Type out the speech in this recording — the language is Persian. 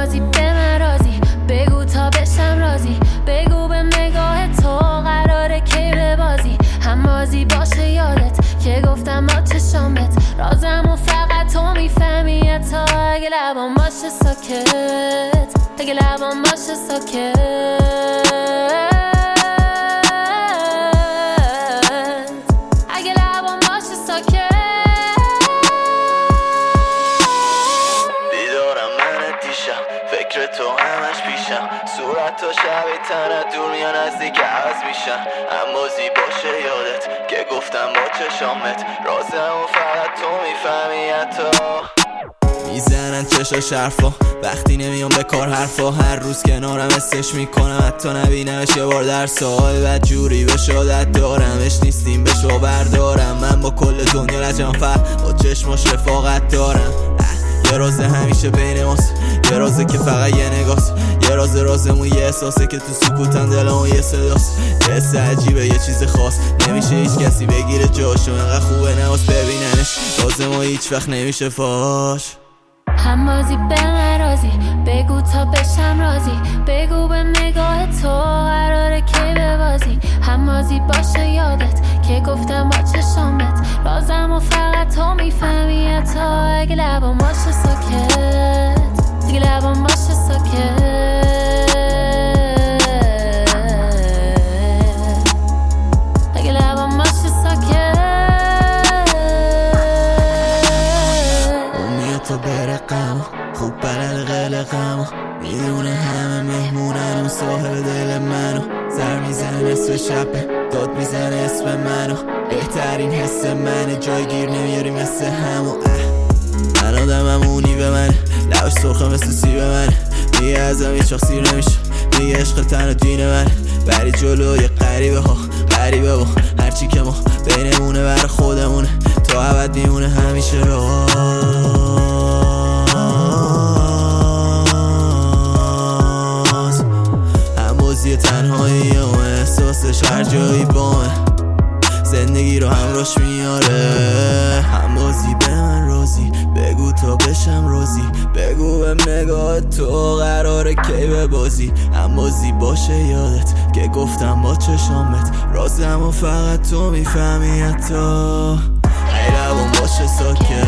همازی به من رازی، بگو تا بشم رازی، بگو به نگاه تو قراره کی ببازی. همازی باشه یادت که گفتم با چشامت رازمو فقط تو میفهمی. تا اگه لبام باشه ساکت، اگه لبام باشه ساکت، اگه لبام باشه ساکت. بیدارم من دیشب، فکر تو همش پیشم، صورت تو شبیه تنت دور میان نزدیک عوض میشن. اما زی باشه یادت که گفتم با چشامت رازمو فقط تو میفهمی. حتی میزنن چشاش حرفا وقتی نمیام به کار حرفا، هر روز کنارم استش میکنم حتی نبینمش یه بار در سال. بعد جوری به شادت دارمش نیستیم به شو بردارم. من با کل دنیا لجم با چشماش رفاقت دارم. یه رازه همیشه بین ماست، یه رازه که فقط یه نگاست، یه رازمون یه احساسه که تو سکوتن دلمون یه صداست. یه حس عجیبه، یه چیز خاص نمیشه هیچ کسی بگیره جاشو، انقدر خوبه نماز ببیننش رازمون هیچ وقت نمیشه فاش. همازی به من رازی، بگو تا بشم رازی، بگو به نگاه تو قراره کی ببازی. همازی باشه یادت که گفتم با چشامت رازمو فقط تو میفهمی. تا اگه لبام باشه ساکت، اگه لبام باشه ساکت، اگه لبام باشه ساکت. تا بره قمو خوب بلد قلقمو، میدونه همه مهمونن اون صاحب دل منو. سر میزنه نصف شبه داد میزنه اسم منو، بهترین حس منه جایگیر نمیاری مثل همو. من آدممونی به منه، لبش سرخه مثل سیب منه، میگه ازم یه چاق سیر نمیشه، میگه عشق تن و دین منه. بری جلوی غریبه ها غریبه با هرچی که ما بینمونه بر خودمونه، تا ابد میمونه همیشه همازی تنهایی و احساسش هر جایی بامه، زندگی رو همراش میاره. همازی به من رازی، بگو تا بشم رازی، بگو به نگاه تو قراره کی ببازی. همازی باشه یادت که گفتم با چشامت رازمو فقط تو میفهمی. حتی ای لبام باشه ساکت،